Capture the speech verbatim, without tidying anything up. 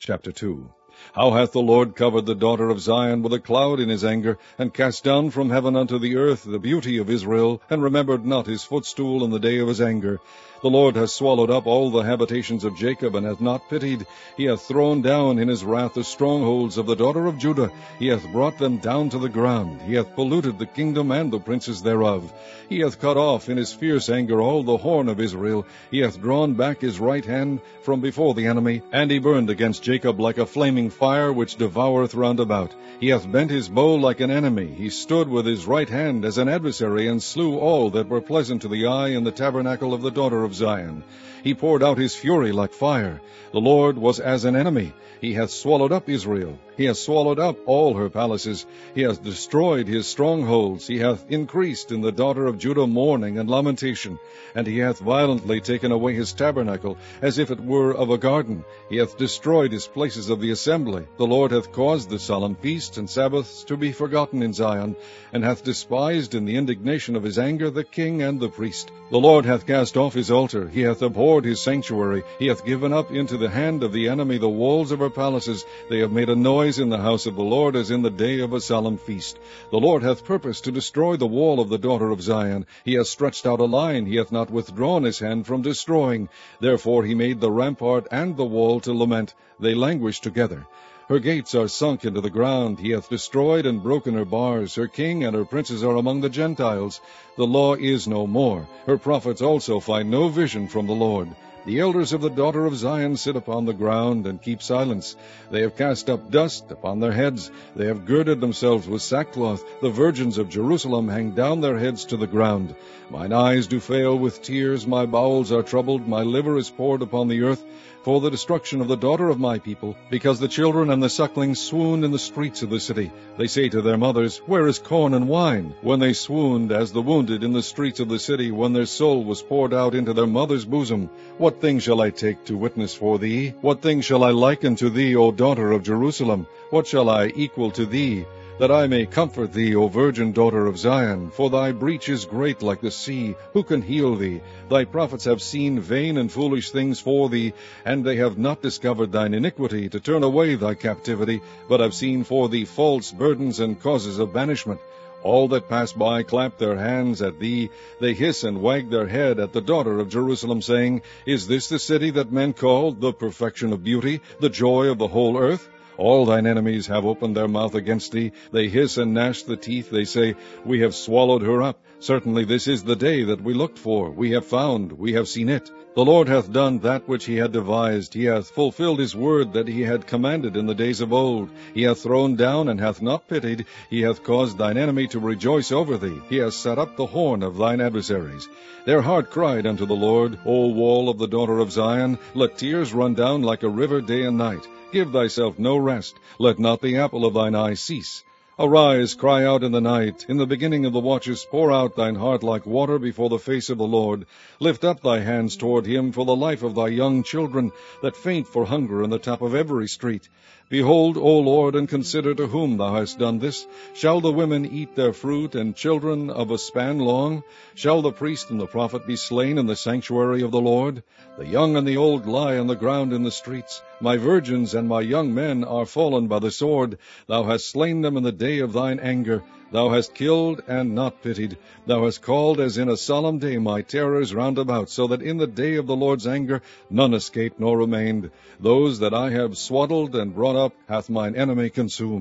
Chapter two. How hath the Lord covered the daughter of Zion with a cloud in his anger, and cast down from heaven unto the earth the beauty of Israel, and remembered not his footstool in the day of his anger. The Lord hath swallowed up all the habitations of Jacob, and hath not pitied. He hath thrown down in his wrath the strongholds of the daughter of Judah. He hath brought them down to the ground. He hath polluted the kingdom and the princes thereof. He hath cut off in his fierce anger all the horn of Israel. He hath drawn back his right hand from before the enemy, and he burned against Jacob like a flaming fire which devoureth round about. He hath bent his bow like an enemy. He stood with his right hand as an adversary, and slew all that were pleasant to the eye in the tabernacle of the daughter of Zion. He poured out his fury like fire. The Lord was as an enemy. He hath swallowed up Israel. He hath swallowed up all her palaces. He hath destroyed his strongholds. He hath increased in the daughter of Judah mourning and lamentation. And he hath violently taken away his tabernacle, as if it were of a garden. He hath destroyed his places of the assembly. The Lord hath caused the solemn feasts and Sabbaths to be forgotten in Zion, and hath despised in the indignation of his anger the king and the priest. The Lord hath cast off his altar. He hath abhorred his sanctuary. He hath given up into the hand of the enemy the walls of her palaces. They have made a noise in the house of the Lord, as in the day of a solemn feast. The Lord hath purposed to destroy the wall of the daughter of Zion. He hath stretched out a line. He hath not withdrawn his hand from destroying. Therefore he made the rampart and the wall to lament. They languish together. Her gates are sunk into the ground. He hath destroyed and broken her bars. Her king and her princes are among the Gentiles. The law is no more. Her prophets also find no vision from the Lord. The elders of the daughter of Zion sit upon the ground, and keep silence. They have cast up dust upon their heads. They have girded themselves with sackcloth. The virgins of Jerusalem hang down their heads to the ground. Mine eyes do fail with tears. My bowels are troubled. My liver is poured upon the earth, for the destruction of the daughter of my people, because the children and the sucklings swoon in the streets of the city. They say to their mothers, Where is corn and wine? When they swooned as the wounded in the streets of the city, when their soul was poured out into their mother's bosom. What thing shall I take to witness for thee? What thing shall I liken to thee, O daughter of Jerusalem? What shall I equal to thee, that I may comfort thee, O virgin daughter of Zion? For thy breach is great like the sea. Who can heal thee? Thy prophets have seen vain and foolish things for thee, and they have not discovered thine iniquity, to turn away thy captivity, but have seen for thee false burdens and causes of banishment. All that pass by clap their hands at thee. They hiss and wag their head at the daughter of Jerusalem, saying, Is this the city that men call the perfection of beauty, the joy of the whole earth? All thine enemies have opened their mouth against thee. They hiss and gnash the teeth. They say, We have swallowed her up. Certainly this is the day that we looked for. We have found, we have seen it. The Lord hath done that which he had devised. He hath fulfilled his word that he had commanded in the days of old. He hath thrown down and hath not pitied. He hath caused thine enemy to rejoice over thee. He hath set up the horn of thine adversaries. Their heart cried unto the Lord, O wall of the daughter of Zion, let tears run down like a river day and night. Give thyself no rest. Let not the apple of thine eye cease. Arise, cry out in the night. In the beginning of the watches pour out thine heart like water before the face of the Lord. Lift up thy hands toward him for the life of thy young children, that faint for hunger in the top of every street. Behold, O Lord, and consider to whom thou hast done this. Shall the women eat their fruit, and children of a span long? Shall the priest and the prophet be slain in the sanctuary of the Lord? The young and the old lie on the ground in the streets. My virgins and my young men are fallen by the sword. Thou hast slain them in the day of thine anger. Thou hast killed and not pitied. Thou hast called as in a solemn day my terrors round about, so that in the day of the Lord's anger none escaped nor remained. Those that I have swaddled and brought up hath mine enemy consumed.